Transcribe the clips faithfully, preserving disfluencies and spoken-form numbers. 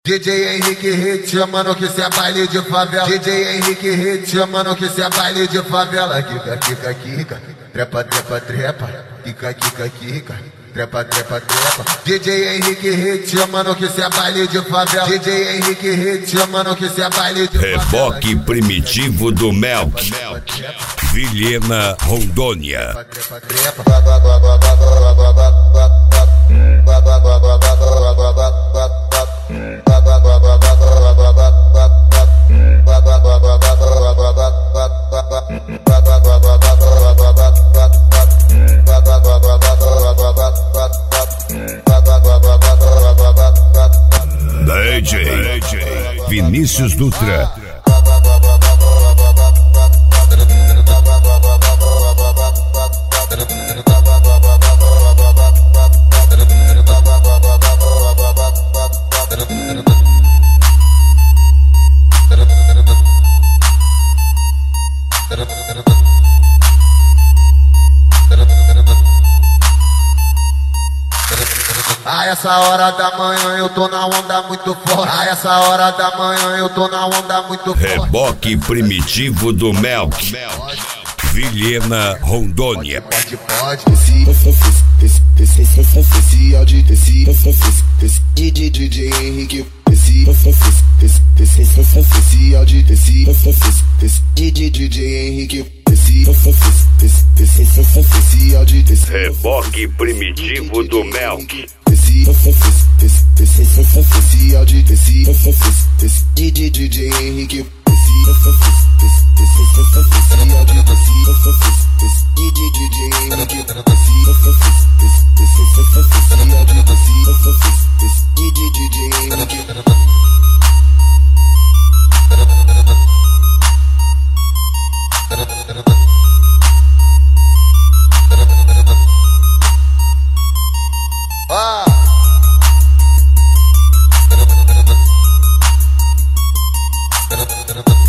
D J Henrique Hit, chamando que cê é baile de favela. D J Henrique Hit, chamando que cê é baile de favela. Kika, kika, kika, trepa, trepa, trepa. Kika, kika, kika, trepa, trepa, trepa. D J Henrique Hit, chamando que cê é baile de favela. D J Henrique Hit, chamando que cê é baile de favela. Reboque primitivo do Melk, Vilhena, Rondônia. D J Vinícius Dutra. A essa hora da manhã eu tô na onda muito forte. A essa hora da manhã eu tô na onda muito forte. Reboque primitivo do Melk, Vilhena, Rondônia. Pode, pode. Esse áudio desse D J Henrique. Esse áudio desse D J Henrique. Esse áudio desse Reboque primitivo do Melk. Esse áudio desse D J Henrique.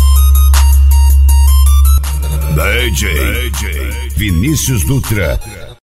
D J Vinícius Dutra.